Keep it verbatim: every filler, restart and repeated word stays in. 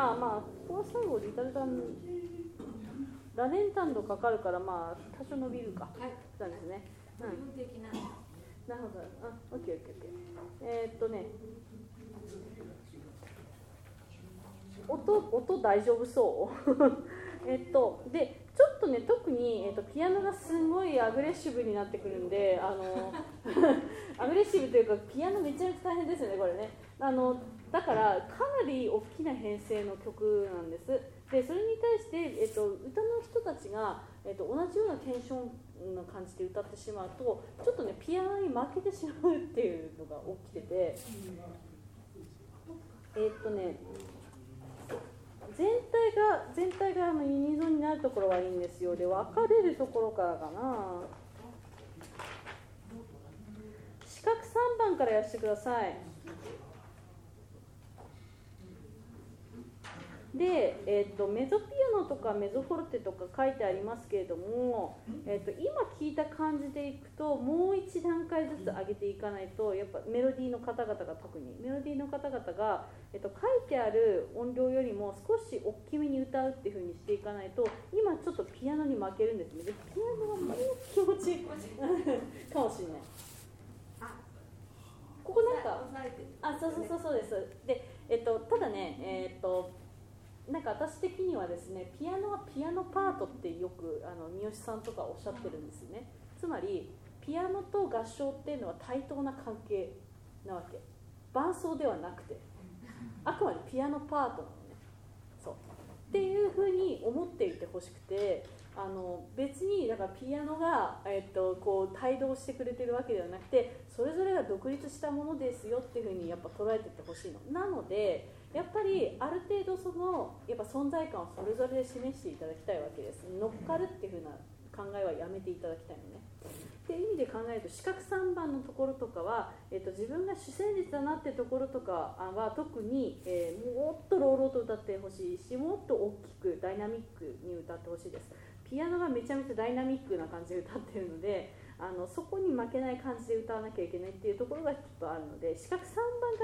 あまあここは最後リタルタンラレンタンドかかるからまあ多少伸びるか、はい、そうですね、うん、部分的ななるほど、あ、オッケーオッケーオッケー。えー、っとね音音大丈夫そうえっとでちょっとね特に、えっと、ピアノがすごいアグレッシブになってくるんであのアグレッシブというかピアノめちゃめちゃ大変ですよねこれねあのだからかなり大きな編成の曲なんですでそれに対して、えっと、歌の人たちが、えっと、同じようなテンションな感じで歌ってしまうとちょっとねピアノに負けてしまうっていうのが起きててえっとね全体が全体があのユニゾンになるところはいいんですよで分かれるところからかな四角さんばんからやらせてくださいで、えーと、メゾピアノとかメゾフォルテとか書いてありますけれども、えーと、今聞いた感じでいくともう一段階ずつ上げていかないとやっぱメロディーの方々が特にメロディーの方々が、えーと、書いてある音量よりも少し大きめに歌うっていう風にしていかないと今ちょっとピアノに負けるんですねでピアノはもう気持ちいいかもしれないここなんかあそうそうそうそうですで、えっと、ただねえっとなんか私的にはですねピアノはピアノパートってよくあの三好さんとかおっしゃってるんですよねつまりピアノと合唱っていうのは対等な関係なわけ伴奏ではなくてあくまでピアノパートなのねそうっていうふうに思っていてほしくてあの別にだからピアノが、えっと、こう帯同してくれてるわけではなくてそれぞれが独立したものですよっていうふうにやっぱ捉えていってほしいのなのでやっぱりある程度そのやっぱ存在感をそれぞれで示していただきたいわけです乗っかるっていう風な考えはやめていただきたいのねっていう意味で考えると四角さんばんのところとかは、えー、と自分が主旋律だなってところとかは特に、えー、もっと朗々と歌ってほしいしもっと大きくダイナミックに歌ってほしいですピアノがめちゃめちゃダイナミックな感じで歌ってるのであのそこに負けない感じで歌わなきゃいけないっていうところがきっとあるので四角さんばんから